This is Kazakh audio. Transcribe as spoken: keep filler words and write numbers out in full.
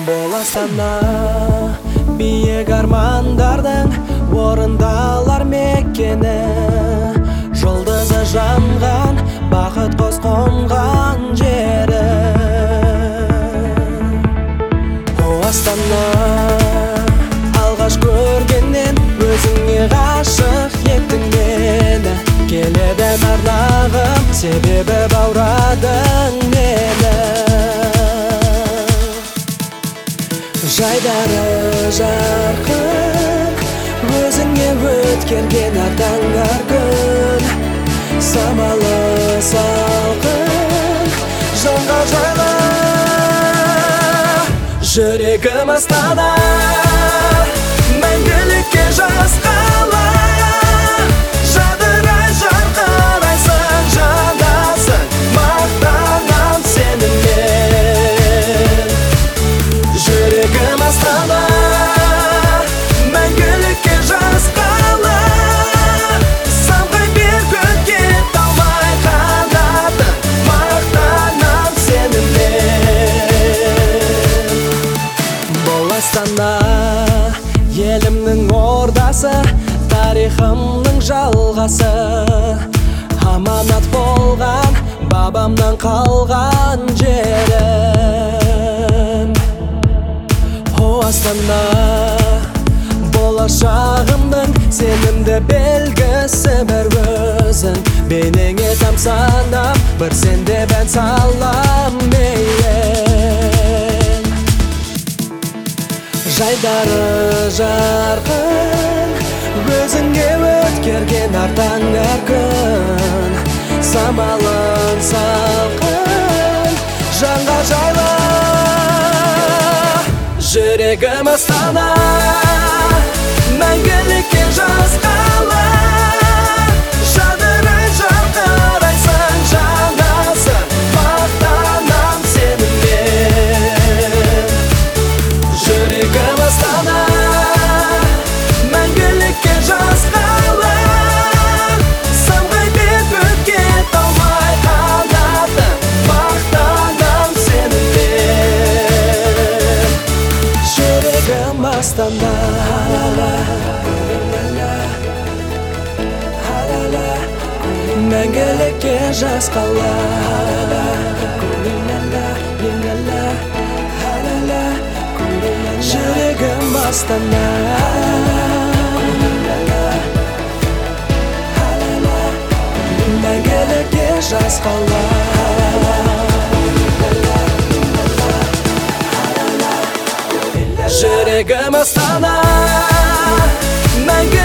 Боласана биік армандардың орындалар мекені, жұлдызы жанған бақыт қос қонған жері. О Астана, алғаш көргеннен өзіңе ғашық еттің мені. Келеді арнағым, себебі баурадың мені. Жайдары жарқын, өзіңе өткерген артаңдар күн. Самалы салқын, жанға жайлы жүрегім Астана, мәңгілікке жасқала. Жадырай жарқырайсың, жанасың, мақтанам сенімен. Жүрегім Астана, мәңгілікке жасқала. Самғай бер көкке талмай қанатың, мақтанам сенімен. Бұл Астана, елімнің ордасы, тарихымның жалғасы. Аманат болған бабамнан қалған жерім. О Астана, болашағымның сенімді белгісі бір өзің. Бейнеңе тамсанам, бір сенде бән салам мейін. Жайдары жарқын, өзіңе өткерген артаңдар күн. Самалын салқын, жанға жайлы жүрегім Астана, мәңгілікке жасқала. Жадырай жарқырайсың, жанасың, мақтанам сенімен. Жүрегім Астана, мәңгілікке жасқала. Самғай бер көкке талмай қанатың, мақтанам сенімен. Жүрегім Астана, мәңгілікке жасқала. Жүрегім Астана, мәңгілікке жасқала. Жүрегім Астана, мәңгілікке